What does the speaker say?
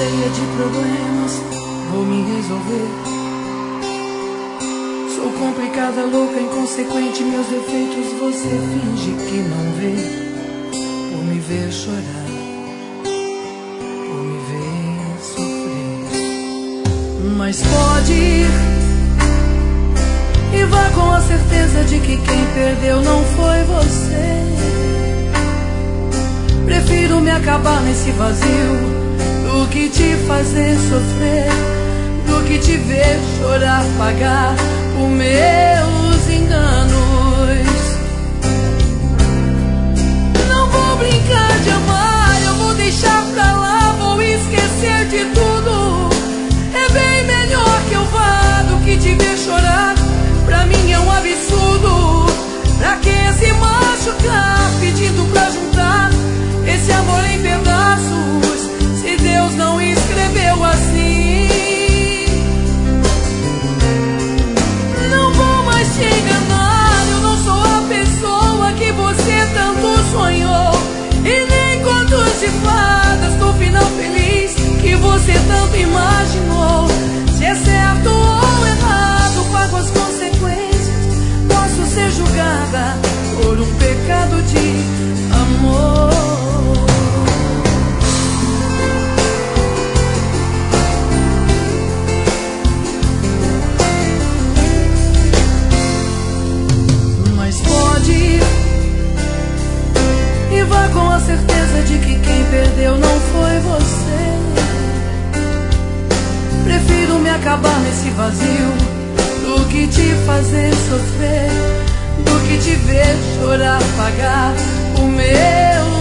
cheia de problemas, vou me resolver. Sou complicada, louca, inconsequente, meus defeitos você finge que não vê. Por me ver chorar, por me ver sofrer. Mas pode ir e vá com a certeza de que quem perdeu não foi você. Prefiro me acabar nesse vazio do que te fazer sofrer, do que te ver chorar, pagar por meus enganos. Não vou brincar de amar, eu vou deixar pra lá, vou esquecer de tudo. É bem melhor que eu vá do que te ver chorar. Pra mim é um absurdo. Pra que se machucar pedindo pra juntar esse amor em pedaços, se Deus não escreveu assim? Não vou mais te enganar, eu não sou a pessoa que você tanto sonhou, e nem contos de fadas do final feliz que você tanto imaginou. Se é certo ou errado, pago as consequências, posso ser julgada por um pecado de amor. E vá com a certeza de que quem perdeu não foi você. Prefiro me acabar nesse vazio do que te fazer sofrer, do que te ver chorar, pagar o meu